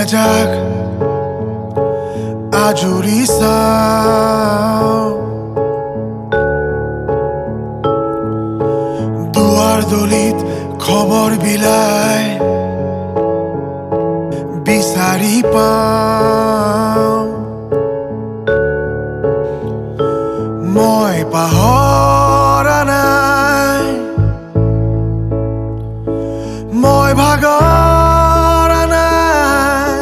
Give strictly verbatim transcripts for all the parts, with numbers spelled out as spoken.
যাক আজুৰি চাও দুৱাৰ দলিত খবৰ বিলাই বিচাৰি পাওঁ মই পাহৰা নাই মই ভাগৰা নাই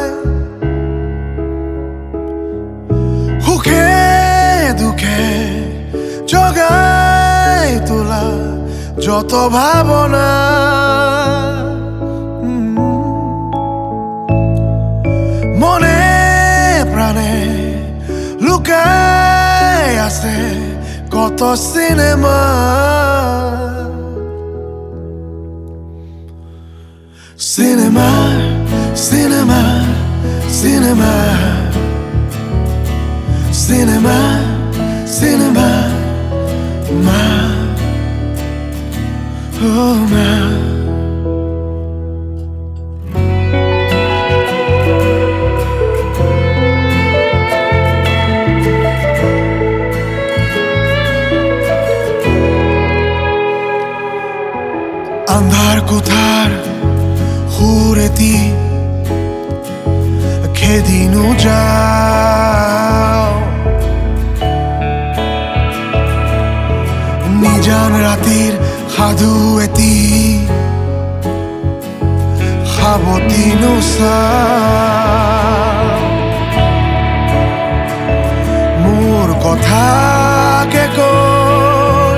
সুখে দুখে জগাই তোলা যত ভাৱনা মনে প্ৰাণে লুকাই আছে কত চিনেমা চিনেমা চিনেমা চিনেমা চিনেমা চিনেমা মা oh মা আন্ধার কোঠার সুৰেতি খেদিনো যাও নিজান ৰাতিৰ সাধু এটি সাৱতি নোচাও মোৰ কথাকে কৈ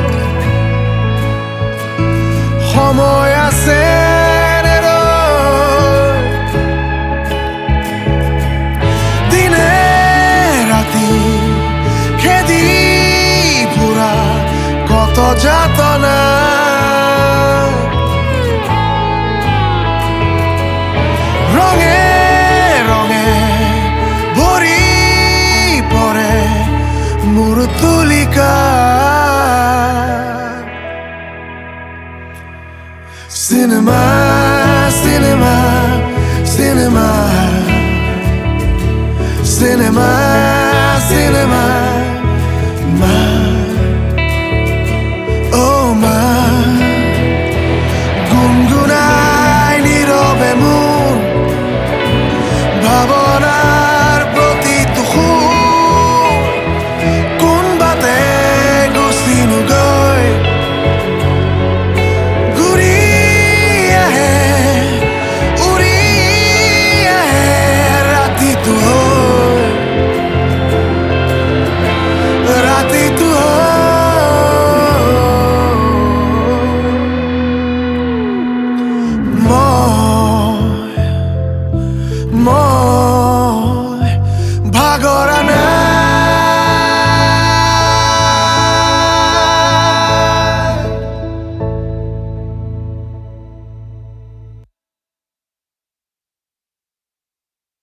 সময় আছে দিনে ৰাতি খেদি ফুৰা কত যাতনা ৰঙে ৰঙে ভৰি পৰে মোৰ তুলিকা Cinema, cinema, cinema, cinema.